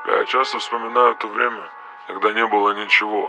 Я часто вспоминаю то время, когда не было ничего.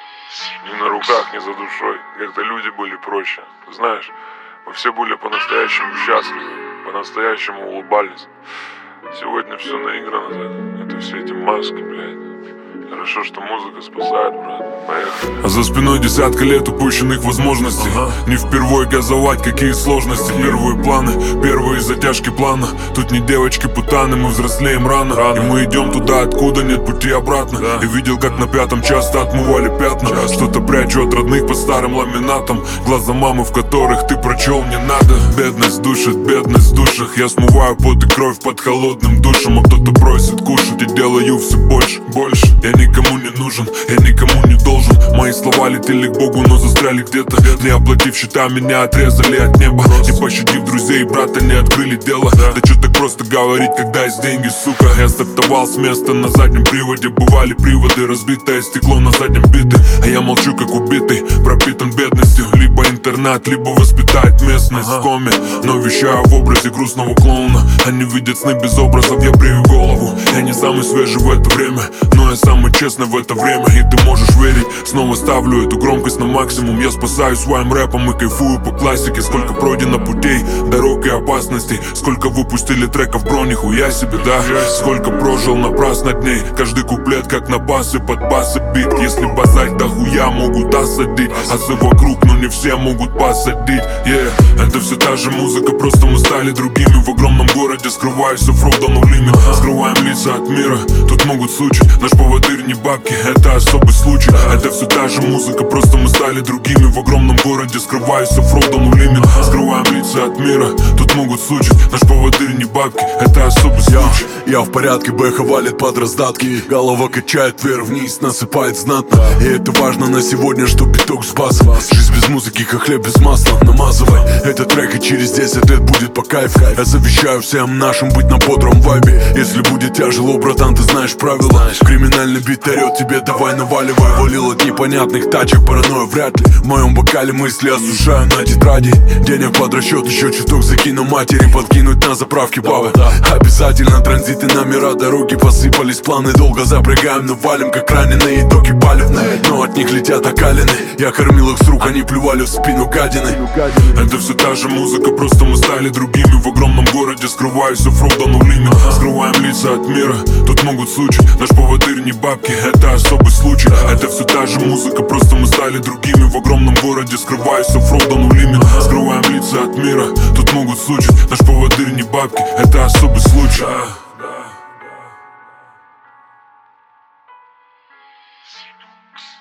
Ни на руках, ни за душой. Когда люди были проще. Знаешь, мы все были по-настоящему счастливы, по-настоящему улыбались. Сегодня все наиграно, это все эти маски, блядь. Хорошо, что музыка спасает, брат. Поехали. А за спиной десятка лет упущенных возможностей. Не впервой газовать, какие сложности. Первые планы, первые затяжки плана. Тут не девочки-путаны, мы взрослеем рано. И мы идем туда, откуда нет пути обратно. И видел, как на пятом часто отмывали пятна. Что-то прячу от родных под старым ламинатом. Глаза мамы, в которых ты прочел не надо. Бедность душит, бедность в душах. Я смываю пот и кровь под холодным душем. А кто-то просит кушать и делаю все больше. Я никому не нужен, я никому не должен. Мои слова летели к Богу, но застряли где-то. Не оплатив счета, меня отрезали от неба. Не пощадив друзей, брата, не открыли дело. Да чё так просто говорить, когда есть деньги, сука. Я стартовал с места на заднем приводе. Бывали приводы, разбитое стекло на заднем биты. А я молчу, как убитый, пропитан бедностью. Либо интернат, либо воспитает местность в коме. Но вещаю в образе грустного клоуна. Они видят сны без образов, я брею голову. Я не самый свежий в это время, но я самый честный в это время. И ты можешь верить, снова ставлю эту громкость на максимум. Я спасаюсь своим рэпом и кайфую по классике. Сколько пройдено путей, дорог и опасностей. Сколько выпустили треков, бро, нихуя себе, да. Сколько прожил напрасно дней. Каждый куплет как на басы, под басы бит. Если базать, да хуя могут осадить. Асы вокруг, но не все могут посадить. Это все та же музыка, просто мы стали другими. В огромном городе скрываюсь, оффроуда no limit. Скрываем лица от мира, тут могут случай. Наш поводырь не бабки, это особый случай. Это все та же музыка, просто мы стали другими. В огромном городе скрываюсь, оффроуда no limit. Скрываем лица от мира, тут могут случай. Наш поводырь не бабки, это особый случай. Я в порядке, бэха валит под раздатки. Голова качает вверх-вниз, насыпает знатно. И это важно на сегодня, что биток с басом. Жизнь без музыки, как хлеб без масла. Намазывай этот трек, и через 10 лет будет по кайфу. Я завещаю всем нашим быть на бодром вайбе. Если будет тяжело, братан, ты знаешь правила. Криминальный бит орет тебе, давай наваливай. Валил от непонятных тачек, паранойя вряд ли. В моем бокале мысли осушаю на тетради. Денег под расчет, еще чуток закину матери. Подкинуть на заправке бабы. Обязательно транзиты, номера, дороги посыпались. Планы долго запрягаем, но валим как раненые. Итоги палевные, но от них летят окалины. Я кормил их с рук, они плювали в спину гадины. Это все та же музыка, просто мы стали другими. В огромном городе скрываюсь, оффроуда no limit. Скрываем лица от мира, тут могут случай. Наш поводырь не бабки, это особый случай. Это все та же музыка, просто мы стали другими. В огромном городе скрываюсь, оффроуда no limit. Скрываем лица от мира, тут могут случай. Наш поводырь не бабки, это особый случай. Six.